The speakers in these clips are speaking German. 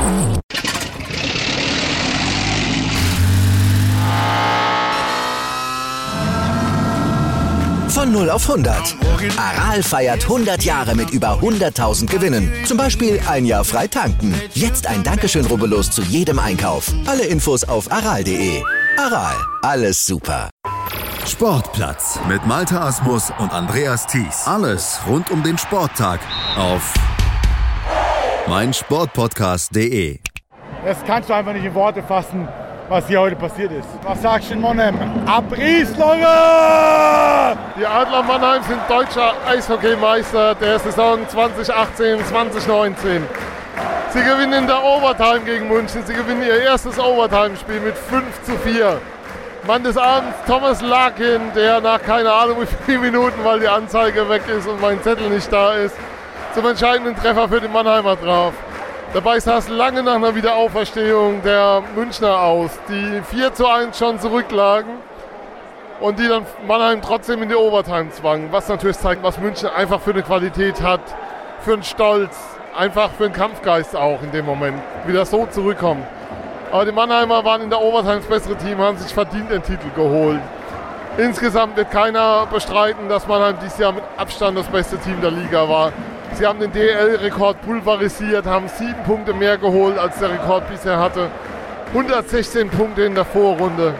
Von 0 auf 100. Aral feiert 100 Jahre mit über 100.000 Gewinnen. Zum Beispiel ein Jahr frei tanken. Jetzt ein Dankeschön, rubbellos zu jedem Einkauf. Alle Infos auf aral.de. Aral, alles super. Sportplatz mit Malte Asmus und Andreas Thies. Alles rund um den Sporttag auf meinsportpodcast.de. Das kannst du einfach nicht in Worte fassen, was hier heute passiert ist. Was sagst du in Monheim? Abrieslunge! Die Adler Mannheim sind deutscher Eishockeymeister der Saison 2018-2019. Sie gewinnen in der Overtime gegen München. Sie gewinnen ihr erstes Overtime-Spiel mit 5:4. Mann des Abends Thomas Larkin, der nach keine Ahnung wie vielen Minuten, weil die Anzeige weg ist und mein Zettel nicht da ist, zum entscheidenden Treffer für die Mannheimer drauf. Dabei sah es lange nach einer Wiederauferstehung der Münchner aus, die 4:1 schon zurücklagen und die dann Mannheim trotzdem in die Overtime zwangen. Was natürlich zeigt, was München einfach für eine Qualität hat, für einen Stolz, einfach für einen Kampfgeist auch in dem Moment, wie das so zurückkommt. Aber die Mannheimer waren in der Overtime das bessere Team, haben sich verdient den Titel geholt. Insgesamt wird keiner bestreiten, dass Mannheim dieses Jahr mit Abstand das beste Team der Liga war. Sie haben den DEL-Rekord pulverisiert, haben 7 Punkte mehr geholt, als der Rekord bisher hatte. 116 Punkte in der Vorrunde.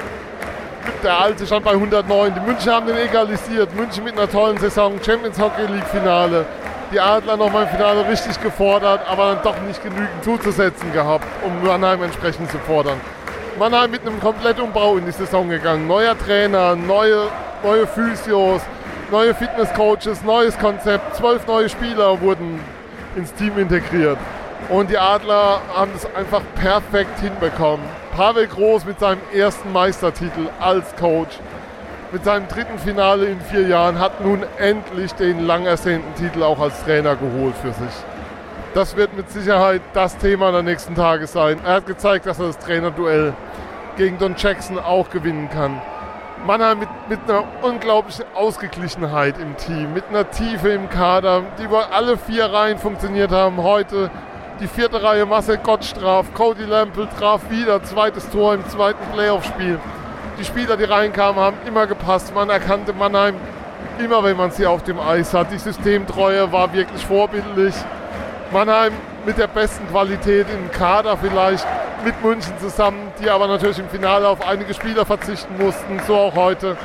Der alte stand bei 109. Die München haben den egalisiert. München mit einer tollen Saison, Champions Hockey League Finale. Die Adler nochmal im Finale richtig gefordert, aber dann doch nicht genügend zuzusetzen gehabt, um Mannheim entsprechend zu fordern. Mannheim mit einem Komplettumbau in die Saison gegangen. Neuer Trainer, neue Physios, neue Fitnesscoaches, neues Konzept. 12 neue Spieler wurden ins Team integriert. Und die Adler haben das einfach perfekt hinbekommen. Pavel Groß mit seinem ersten Meistertitel als Coach, mit seinem 3. Finale in 4 Jahren, hat nun endlich den lang ersehnten Titel auch als Trainer geholt für sich. Das wird mit Sicherheit das Thema der nächsten Tage sein. Er hat gezeigt, dass er das Trainerduell gegen Don Jackson auch gewinnen kann. Mannheim mit einer unglaublichen Ausgeglichenheit im Team, mit einer Tiefe im Kader, die über alle 4 Reihen funktioniert haben. Heute die 4. Reihe, Marcel Gottsch traf, Cody Lampel traf wieder, 2. Tor im 2. Playoff-Spiel. Die Spieler, die reinkamen, haben immer gepasst. Man erkannte Mannheim immer, wenn man sie auf dem Eis hat. Die Systemtreue war wirklich vorbildlich. Mannheim mit der besten Qualität im Kader vielleicht mit München zusammen, die aber natürlich im Finale auf einige Spieler verzichten mussten, so auch heute.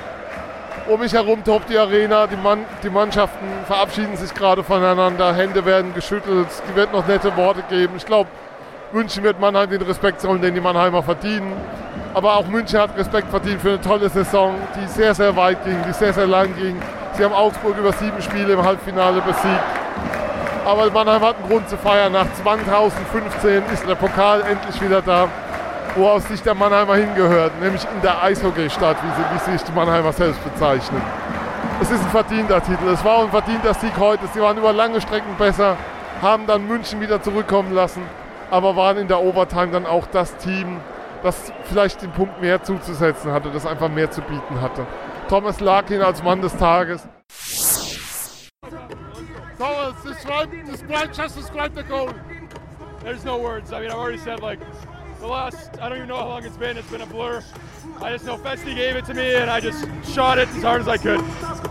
Um mich herum tobt die Arena, die Mannschaften verabschieden sich gerade voneinander, Hände werden geschüttelt, es wird noch nette Worte geben. Ich glaube, München wird Mannheim den Respekt zollen, den die Mannheimer verdienen. Aber auch München hat Respekt verdient für eine tolle Saison, die sehr, sehr weit ging, die sehr, sehr lang ging. Sie haben Augsburg über 7 Spiele im Halbfinale besiegt. Aber Mannheim hat einen Grund zu feiern. Nach 2015 ist der Pokal endlich wieder da, wo aus Sicht der Mannheimer hingehört, nämlich in der Eishockeystadt, wie sich die Mannheimer selbst bezeichnen. Es ist ein verdienter Titel. Es war ein verdienter Sieg heute. Sie waren über lange Strecken besser, haben dann München wieder zurückkommen lassen, aber waren in der Overtime dann auch das Team, das vielleicht den Punkt mehr zuzusetzen hatte, das einfach mehr zu bieten hatte. Thomas Larkin als Mann des Tages. Thomas, describe the goal. There's no words. I mean, I've already said, like, the last, I don't even know how long it's been a blur. I just know Festi gave it to me and I just shot it as hard as I could.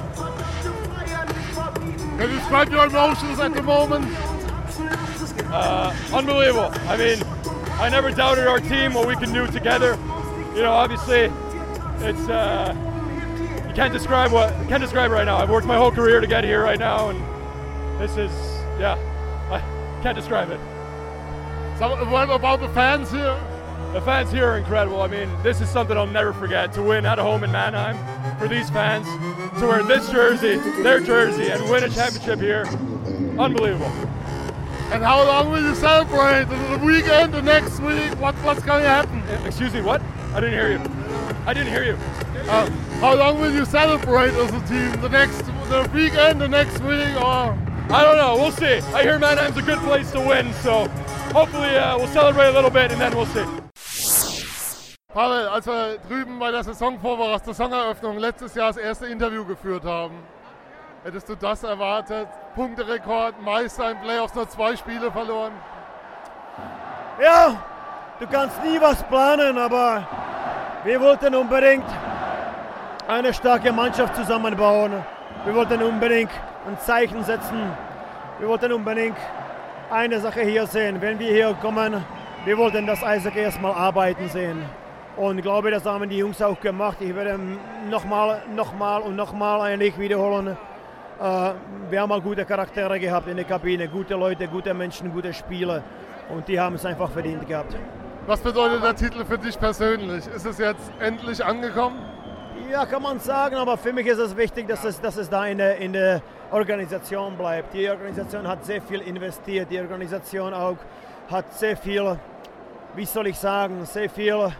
Can you describe your emotions at the moment? Unbelievable. I mean, I never doubted our team, what we can do together. You know, obviously, it's you can't describe it right now. I've worked my whole career to get here right now, and this is, yeah, I can't describe it. So what about the fans here? The fans here are incredible. I mean, this is something I'll never forget. To win at home in Mannheim, for these fans, to wear this jersey, their jersey, and win a championship here, unbelievable. And how long will you celebrate? The weekend, the next week? What's going to happen? Excuse me, what? I didn't hear you. How long will you celebrate as a team? The weekend, the next week, or? I don't know. We'll see. I hear Mannheim's a good place to win, so hopefully we'll celebrate a little bit and then we'll see. Pavel, als wir drüben bei der Saisoneröffnung letztes Jahr das erste Interview geführt haben, hättest du das erwartet? Punkterekord, Meister in Playoffs, nur 2 Spiele verloren? Ja, du kannst nie was planen, aber wir wollten unbedingt eine starke Mannschaft zusammenbauen. Wir wollten unbedingt ein Zeichen setzen. Wir wollten unbedingt eine Sache hier sehen. Wenn wir hier kommen, wir wollten das Eishockey erstmal arbeiten sehen. Und ich glaube, das haben die Jungs auch gemacht. Ich werde nochmal eigentlich wiederholen. Wir haben mal gute Charaktere gehabt in der Kabine, gute Leute, gute Menschen, gute Spieler. Und die haben es einfach verdient gehabt. Was bedeutet der Titel für dich persönlich? Ist es jetzt endlich angekommen? Ja, kann man sagen, aber für mich ist es wichtig, dass es da in der Organisation bleibt. Die Organisation hat sehr viel investiert, die Organisation auch hat sehr viel, wie soll ich sagen, sehr viel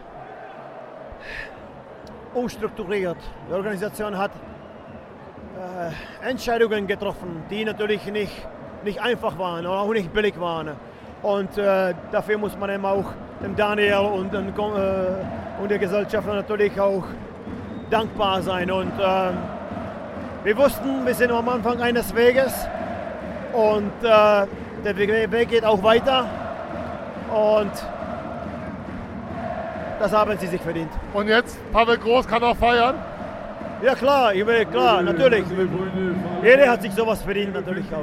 umstrukturiert. Die Organisation hat Entscheidungen getroffen, die natürlich nicht einfach waren oder auch nicht billig waren. Und dafür muss man eben auch dem Daniel und der Gesellschaft natürlich auch dankbar sein. Und wir wussten, wir sind am Anfang eines Weges und der Weg geht auch weiter. Und das haben sie sich verdient. Und jetzt, Pavel Groß kann auch feiern? Ja klar, natürlich. Jeder hat sich sowas verdient, natürlich auch.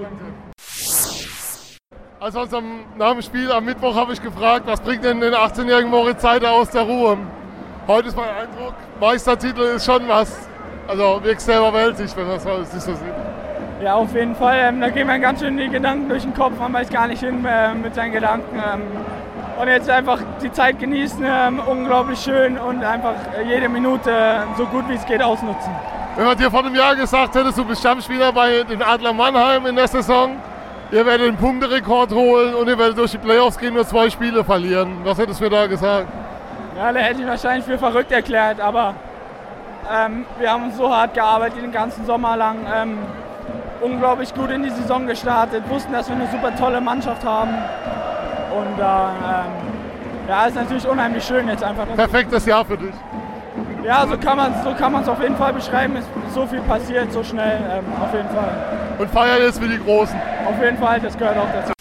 Also nach dem Spiel am Mittwoch habe ich gefragt, was bringt denn den 18-jährigen Moritz Seider aus der Ruhe? Heute ist mein Eindruck, Meistertitel ist schon was. Also wirklich sehr überwältigt, wenn das alles nicht so sieht. Ja, auf jeden Fall. Da gehen mir ganz schön die Gedanken durch den Kopf. Man weiß gar nicht hin mit seinen Gedanken. Und jetzt einfach die Zeit genießen, unglaublich schön und einfach jede Minute so gut wie es geht ausnutzen. Wenn man dir vor einem Jahr gesagt hätte, du bist Stammspieler bei den Adler Mannheim in der Saison, ihr werdet den Punkterekord holen und ihr werdet durch die Playoffs gehen, nur 2 Spiele verlieren. Was hättest du mir da gesagt? Ja, da hätte ich wahrscheinlich für verrückt erklärt, aber wir haben uns so hart gearbeitet den ganzen Sommer lang. Unglaublich gut in die Saison gestartet, wussten, dass wir eine super tolle Mannschaft haben. Und ja, ist natürlich unheimlich schön jetzt einfach. Perfektes Jahr für dich. Ja, so kann man es auf jeden Fall beschreiben. Es ist so viel passiert, so schnell, auf jeden Fall. Und feiern jetzt wie die Großen. Auf jeden Fall, das gehört auch dazu.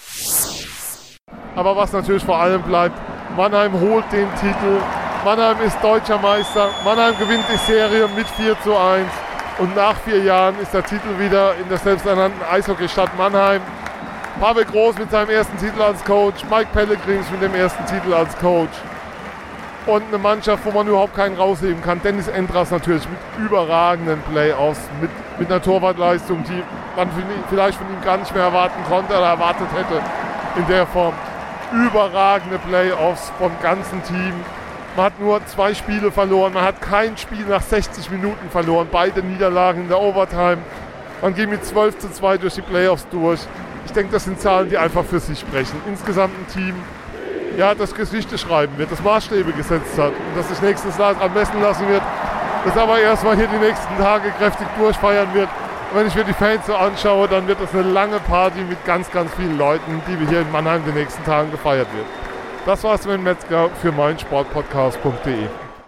Aber was natürlich vor allem bleibt, Mannheim holt den Titel. Mannheim ist deutscher Meister. Mannheim gewinnt die Serie mit 4:1. Und nach 4 Jahren ist der Titel wieder in der selbsternannten Eishockeystadt Mannheim. Pavel Groß mit seinem ersten Titel als Coach, Mike Pellegrins mit dem ersten Titel als Coach. Und eine Mannschaft, wo man überhaupt keinen rausheben kann. Dennis Endras natürlich mit überragenden Playoffs, mit einer Torwartleistung, die man vielleicht von ihm gar nicht mehr erwarten konnte oder erwartet hätte in der Form. Überragende Playoffs vom ganzen Team. Man hat nur 2 Spiele verloren, man hat kein Spiel nach 60 Minuten verloren. Beide Niederlagen in der Overtime. Man geht mit 12:2 durch die Playoffs durch. Ich denke, das sind Zahlen, die einfach für sich sprechen. Insgesamt ein Team, ja, das Geschichte schreiben wird, das Maßstäbe gesetzt hat und das sich nächstes Jahr anmessen lassen wird, das aber erstmal hier die nächsten Tage kräftig durchfeiern wird. Und wenn ich mir die Fans so anschaue, dann wird das eine lange Party mit ganz, ganz vielen Leuten, die wir hier in Mannheim in den nächsten Tagen gefeiert wird. Das war Sven Metzger für meinsportpodcast.de.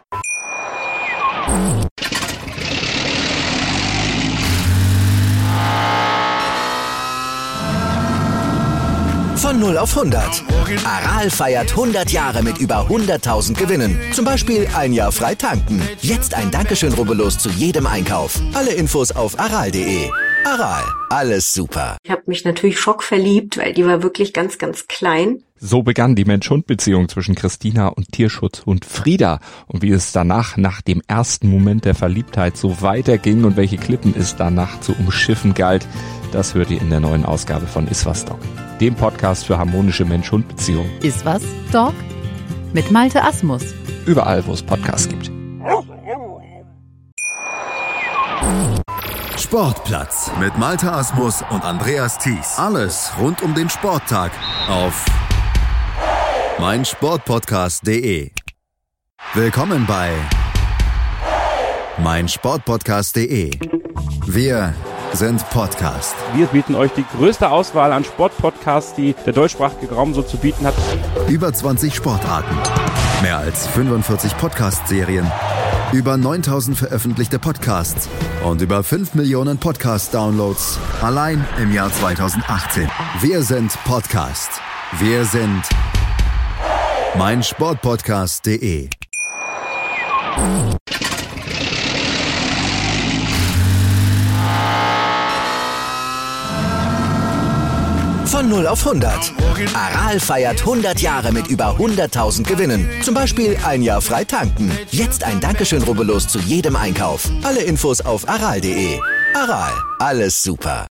Von 0 auf 100. Aral feiert 100 Jahre mit über 100.000 Gewinnen. Zum Beispiel ein Jahr frei tanken. Jetzt ein Dankeschön, rubbellos zu jedem Einkauf. Alle Infos auf aral.de. Aral, alles super. Ich habe mich natürlich schockverliebt, weil die war wirklich ganz, ganz klein. So begann die Mensch-Hund-Beziehung zwischen Christina und Tierschutzhund Frieda. Und wie es danach, nach dem ersten Moment der Verliebtheit, so weiterging und welche Klippen es danach zu umschiffen galt, das hört ihr in der neuen Ausgabe von Iswas Dog, dem Podcast für harmonische Mensch-Hund-Beziehungen. Iswas Dog mit Malte Asmus. Überall, wo es Podcasts gibt. Sportplatz mit Malte Asmus und Andreas Thies. Alles rund um den Sporttag auf meinsportpodcast.de. Willkommen bei meinsportpodcast.de. Wir sind Podcast. Wir bieten euch die größte Auswahl an Sportpodcasts, die der deutschsprachige Raum so zu bieten hat. Über 20 Sportarten, mehr als 45 Podcast-Serien, über 9000 veröffentlichte Podcasts und über 5 Millionen Podcast-Downloads allein im Jahr 2018. Wir sind Podcast. Wir sind meinsportpodcast.de. Von 0 auf 100. Aral feiert 100 Jahre mit über 100.000 Gewinnen. Zum Beispiel ein Jahr frei tanken. Jetzt ein Dankeschön, rubbellos zu jedem Einkauf. Alle Infos auf aral.de. Aral, alles super.